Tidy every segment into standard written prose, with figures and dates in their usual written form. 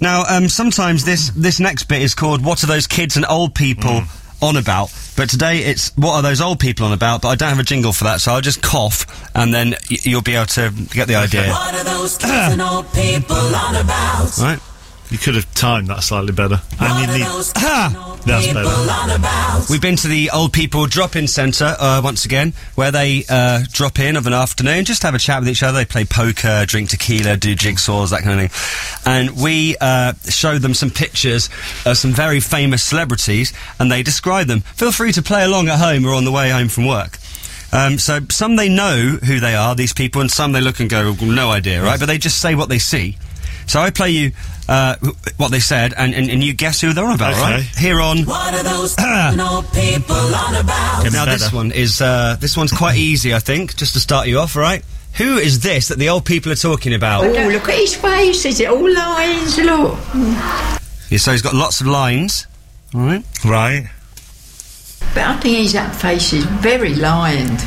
Now, sometimes this next bit is called "What are those kids and old people on about?" But today it's "What are those old people on about?" But I don't have a jingle for that, so I'll just cough, and then you'll be able to get the idea. What are those kids and old people on about? Right. You could have timed that slightly better. And you need... That's better. We've been to the Old People Drop-In Centre, once again, where they drop in of an afternoon, just have a chat with each other. They play poker, drink tequila, do jigsaws, that kind of thing. And we show them some pictures of some very famous celebrities, and they describe them. Feel free to play along at home or on the way home from work. So some they know who they are, these people, and some they look and go, no idea, right? But they just say what they see. So I play you what they said, and you guess who they're on about, right? Here on... What are those old people on about? Now this one is, this one's quite easy, I think, just to start you off, right? Who is this that the old people are talking about? Oh, look at his face, is it all lines, look? Yeah, so he's got lots of lines, all right? Right. But I think his face is very lined.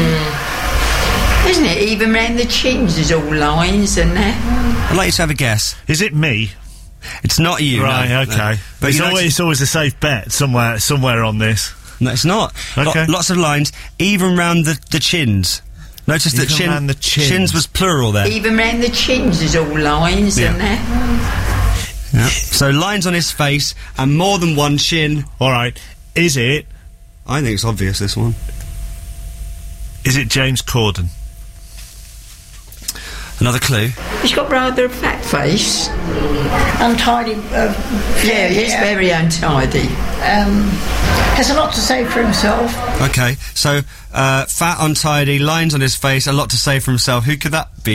Isn't it? Even round the chins there's all lines and that. I'd like you to have a guess. Is it me? It's not you, right, no, okay. No. But it's always a safe bet somewhere on this. No, it's not. Okay. Lots of lines, even round the chins. Notice that chins was plural there. Even round the chins there's all lines and that. Yeah. So lines on his face and more than one chin. All right. Is it? I think it's obvious, this one. Is it James Corden? Another clue. He's got rather a fat face. Untidy. Yeah, he's very untidy. Has a lot to say for himself. Okay, so fat, untidy, lines on his face, a lot to say for himself. Who could that be?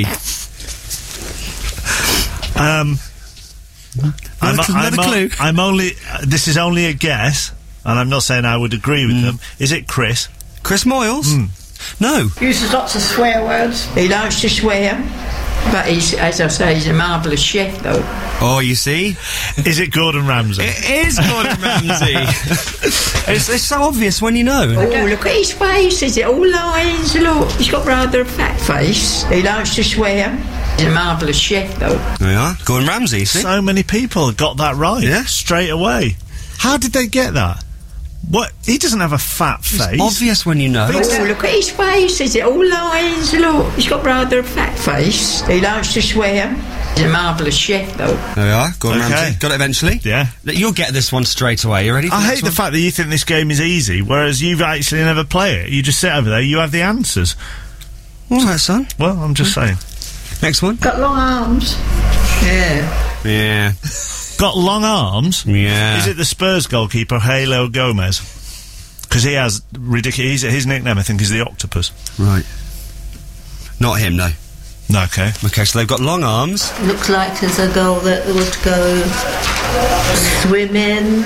Another clue. I'm only. This is only a guess, and I'm not saying I would agree with them. Is it Chris? Chris Moyles? No. Uses lots of swear words. He likes to swear, but he's, as I say, he's a marvellous chef, though. Oh, you see? Is it Gordon Ramsay? It is Gordon Ramsay. It's so obvious when you know. Oh, look at his face. Is it all lines? Look, he's got rather a fat face. He likes to swear. He's a marvellous chef, though. There you are. Gordon Ramsay, see? So many people got that right. Yeah. Straight away. How did they get that? What? He doesn't have a fat face. It's obvious when you know. Oh, look at his face. Is it all lines? Look, he's got rather a fat face. He likes to swear. He's a marvellous chef, though. There we are. Gordon Ramsay. Got it eventually? Yeah. You'll get this one straight away. You ready for I hate the fact that you think this game is easy, whereas you've actually never played it. You just sit over there, you have the answers. All right, son. Well, I'm just saying. Next one. Got long arms. Yeah. Yeah. Got long arms? Yeah. Is it the Spurs goalkeeper, Halo Gomez? Because he has ridiculous... His nickname, I think, is the Octopus. Right. Not him, no. No, okay. Okay, so they've got long arms. Looks like there's a girl that would go swimming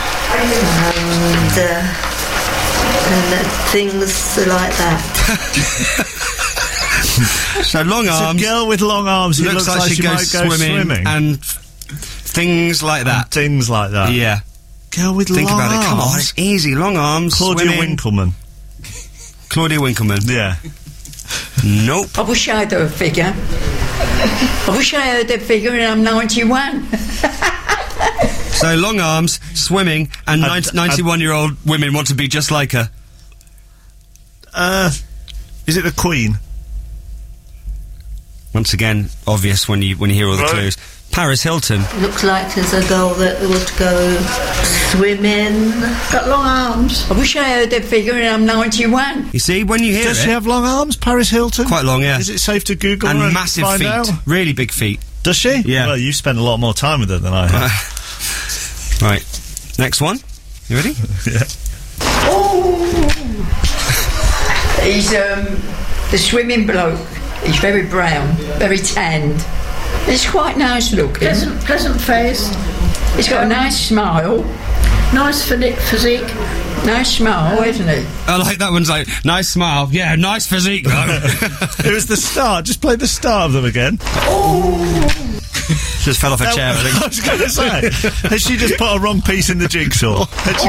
and things like that. So long arms. It's a girl with long arms who looks like she might go swimming. And things like that. And things like that. Yeah. Girl with long arms. Think about it. Come on, it's easy. Long arms. Claudia Winkleman. Claudia Winkleman. Yeah. Nope. I wish I had a figure. I wish I had a figure and I'm 91. So long arms, swimming, and 91-year-old women want to be just like her. Is it the Queen? Once again, obvious when you hear all the clues. Paris Hilton. Looks like there's a girl that would go swimming. Got long arms. I wish I had a figure and I'm 91. You see, when you hear Does she have long arms, Paris Hilton? Quite long, yeah. Is it safe to Google and her and massive find feet. out? Really big feet. Does she? Yeah. Well, you spend a lot more time with her than I have. Right. Next one. You ready? Yeah. Oh! He's, the swimming bloke. He's very brown, very tanned. He's quite nice looking. Pleasant face. He's got a nice smile. Nice physique. Nice smile, isn't he? I like that one's like, nice smile. Yeah, nice physique, though. It was the start. Just play the start of them again. Oh! Just fell off a chair, I think. I was going to say, has she just put a wrong piece in the jigsaw?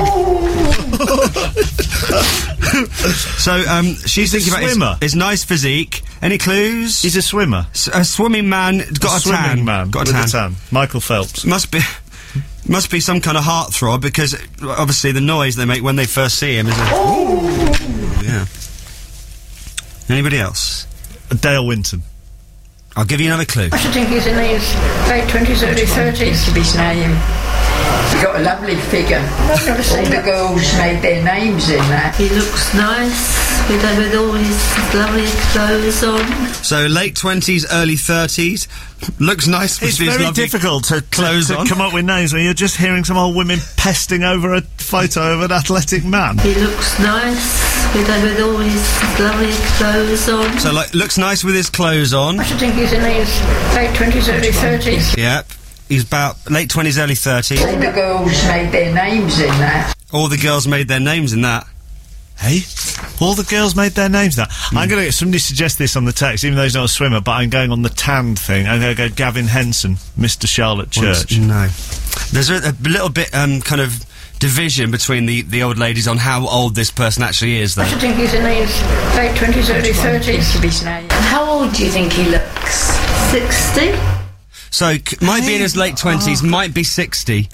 So, she's thinking about swimmer. his nice physique. Any clues? He's a swimmer. A swimming man, got a tan. Swimming man Got with a tan. a tan. Michael Phelps. Must be some kind of heartthrob, because obviously the noise they make when they first see him is yeah. Anybody else? Dale Winton. I'll give you another clue. I should think he's in his late 20s, early 30s. To his name. He got a lovely figure. I've never All seen the that. girls made their names in that. He looks nice with all his lovely clothes on. So late 20s, early 30s. Looks nice with It's his very lovely difficult to clothes on. come up with names when you're just hearing some old women pesting over a photo of an athletic man. He looks nice with all his lovely clothes on. So like, looks nice with his clothes on. I should think he's in his late 20s, early 30s. Yep. He's about late 20s, early 30s. All the girls made their names in that. All the girls made their names in that. Hey? All the girls made their names now. I'm going to get somebody to suggest this on the text, even though he's not a swimmer, but I'm going on the tanned thing. I'm going to go Gavin Henson, Mr. Charlotte Church. No. There's a little bit kind of division between the old ladies on how old this person actually is, though. I should think he's in his late 20s, early 30s. Of his name. How old do you think he looks? 60? So, might be in his late 20s, might be 60.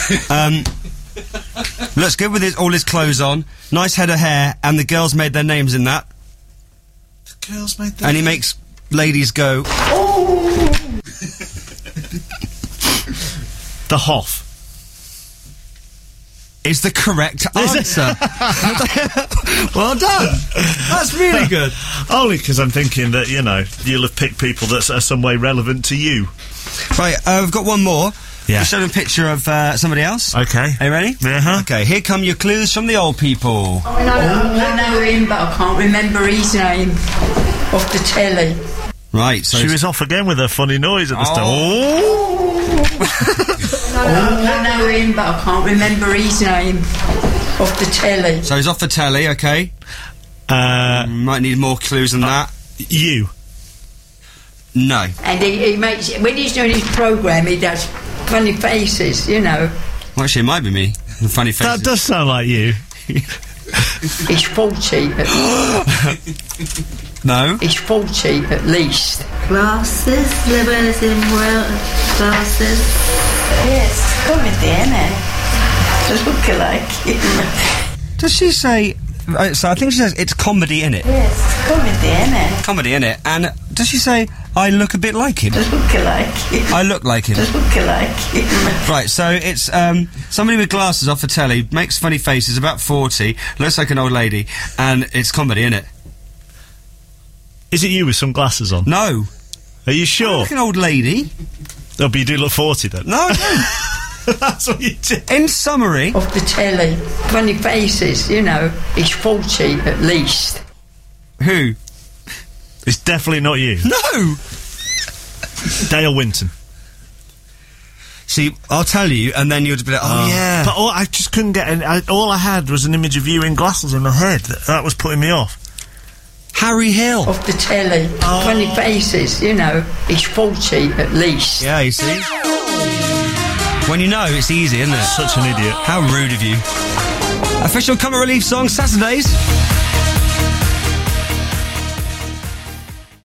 Looks good with all his clothes on, nice head of hair, and the girls made their names in that. The girls made their And he makes ladies go, The Hoff. is the correct answer. Well done. That's really good. Only because I'm thinking that, you know, you'll have picked people that are some way relevant to you. Right, I've got one more. Yeah. I'll show you a picture of somebody else. Okay. Are you ready? Uh-huh. Okay, here come your clues from the old people. Oh, I know him, but I can't remember his name off the telly. Right, so She was off again with her funny noise at the start. I know him, but I can't remember his name off the telly. So he's off the telly, okay. Might need more clues than that. You. No. And he makes, when he's doing his programme, he does funny faces, you know. Well, actually, it might be me. The funny face. That does sound like you. He's 40. No. He's 40 at least. Glasses? They wears him well. Glasses? Yes, comedy, innit? Look like him. Does she say... so I think she says it's comedy, innit? Yes, comedy, innit? Comedy, innit? And does she say, I look a bit like him? Look like him. I look like him. Look like him. Right, so it's somebody with glasses off the telly, makes funny faces, about 40, looks like an old lady, and it's comedy, innit? Is it you with some glasses on? No. Are you I sure? look an old lady. Oh, but you do look 40 then. No, I don't. That's what you do. In summary... Off the telly. Funny faces, you know. He's 40 at least. Who? It's definitely not you. No! Dale Winton. See, I'll tell you, and then you'll be like, oh, yeah. But I just couldn't get all I had was an image of you in glasses in my head. That was putting me off. Harry Hill. Off the telly. Funny faces, you know. He's 40 at least. Yeah, you see? When you know, it's easy, isn't it? Such an idiot. How rude of you. Official Comic Relief song, Saturdays.